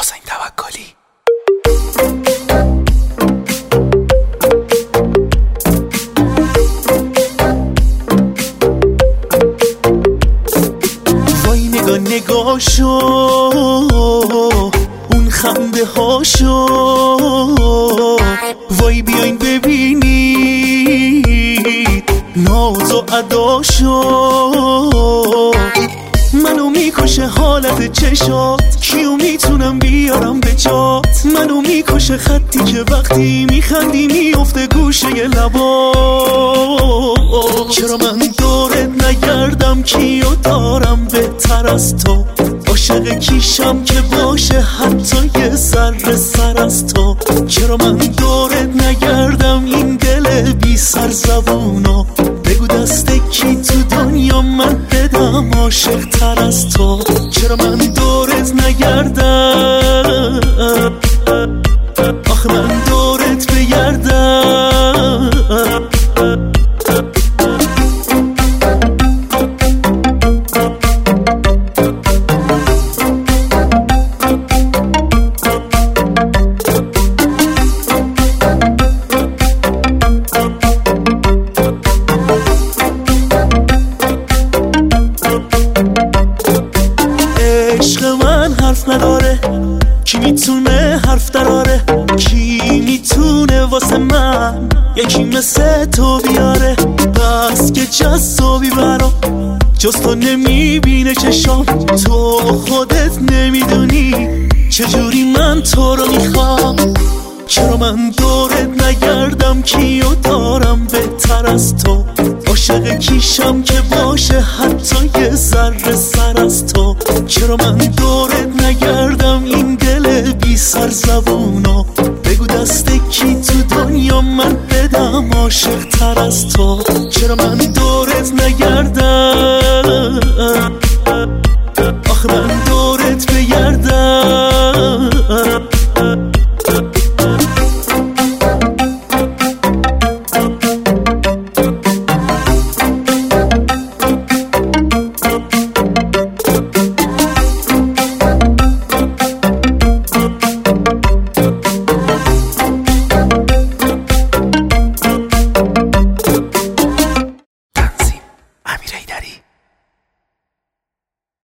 حسین توکلی. وای نگاشو اون خنده هاشو، وای بیاین ببینید ناز و اداشو. منو میکشه حالت چشات، کیو میتونم بیارم به جات. منو میکشه خطی که وقتی میخندی میفته گوشه لبا. چرا من دورت نگردم، کیو دارم بهتر از تو. عاشق کیشم که باشه حتی یه ذره سر از تو. چرا من دورت نگردم این دل بی سر زبونو. بگو دست کی تو دنیا من بدم عاشق تر از تو. چرا من دورت نگردم، آخه من دورت بگردم. عشق من حرف نداره، کی میتونه حرف دراره؟ کی میتونه واسه من یکی مثل تو بیاره؟ بس که جذابی برام، جز تو نمیبینه چشام. تو خودت نمیدونی چجوری من تو رو میخوام. چرا من دورت نگردم، کیو دارم بهتر از تو. عاشق کیشم که باشه حتی یه ذره سر از تو. چرا من دورت نگردم این دل بی سر زبونو. بگو دست کی تو دنیا من بدم عاشق تر از تو.